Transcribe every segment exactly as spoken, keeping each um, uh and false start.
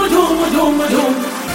झूम झूम झूम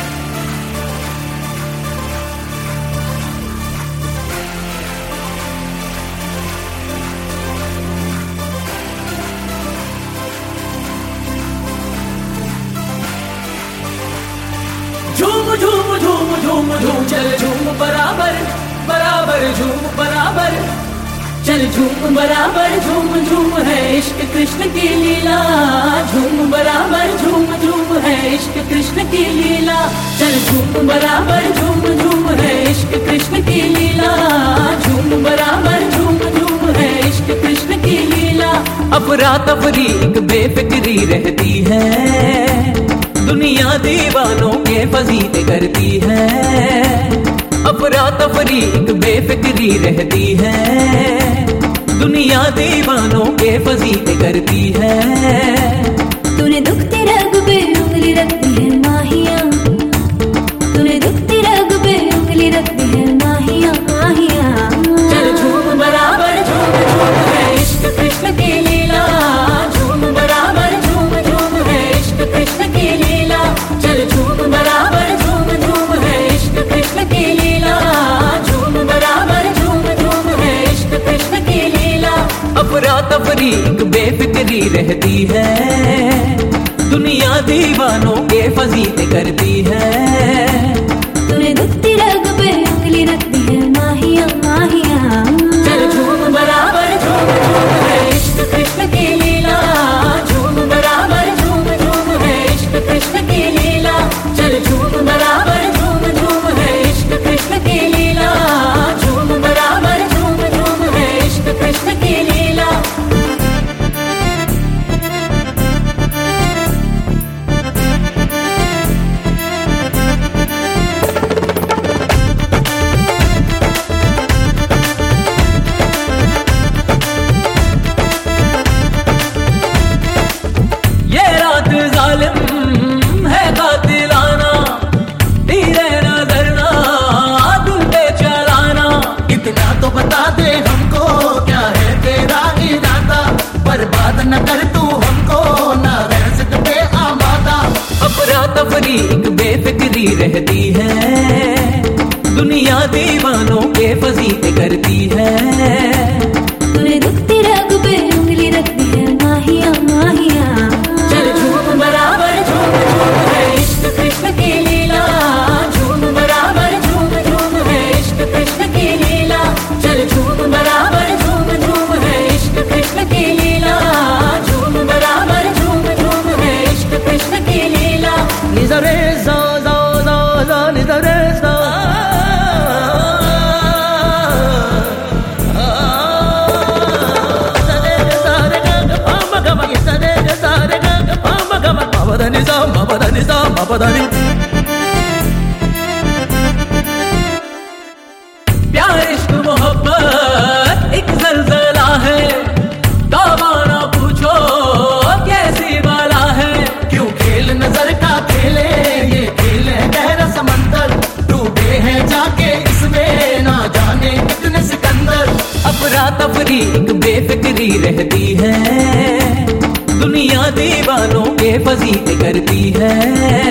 झूम झूम झूम झूम झूम चल झूम बराबर बराबर झूम बराबर चल झूम बराबर झूम झूम है इश्क कृष्ण की लीला। झूम बराबर झूम झूम है इश्क कृष्ण की लीला। चल झूम बराबर झूम झूम है इश्क कृष्ण की लीला। झूम बराबर झूम झूम है इश्क कृष्ण की लीला। अफरा तफरी एक बेफिक्री रहती है, दुनिया दीवानों के फजीते करती है। अफरा तफरी एक बेफिक्री रहती है, दुनिया दीवानों के फजीते करती है। तूने दुखते रग पे उंगली रखती है माहिया, तूने दुखते रग पे उंगली रखती है माहिया माहिया। चल झूम बराबर झूम झूम है इश्क कृष्ण की लीला। झूम बराबर झूम झूम है इश्क कृष्ण की लीला। चल झूम बराबर झूम झूम है इश्क कृष्ण की लीला। झूम बराबर झूम झूम है इश्क कृष्ण की लीला। अफरा तफरी एक बेफिक्री रहती है, दुनिया दीवानों के फजीते करती है। तूने दुखती रग पे उंगली रखती है माहिया माहिया। चल झूम बराबर झूम झूम है इश्क कृष्ण की लीला। झूम बराबर झूम झूम है इश्क कृष्ण की लीला। चल झूम बराबर झूम झूम है इश्क कृष्ण की लीला। झूम बराबर झूम झूम है इश्क कृष्ण की लीला। ये रात जालिम है कातिलाना, धीरे नजर ना दिल पे चलाना। इतना तो बता दे हमको क्या है तेरा इरादा, बर्बाद न कर तू हमको ना रह सकते आमादा। अफरा तफरी एक बेफिक्री रहती है, दुनिया दीवानों के फजीते करती है। तूने दुखती रग पे उंगली रखती है माहिया माहिया। चल झूम बराबर झूम झूम है इश्क कृष्ण की लीला। झूम बराबर झूम झूम है इश्क कृष्ण की लीला। चल झूम बराबर झूम झूम है इश्क कृष्ण की लीला। झूम बराबर झूम झूम है इश्क कृष्ण की लीला। निजरे सा सा सा सा निजरे सा प्यार इश्क मोहब्बत एक जलजला है, दावा ना पूछो कैसी वाला है। क्यों खेल नजर का खेले ये खेल है गहरा समंदर, डूबे हैं जाके इसमें ना जाने कितने सिकंदर। अफरा तफरी एक बेफिक्री रहती है, दुनिया दीवानों के फजीते करती है।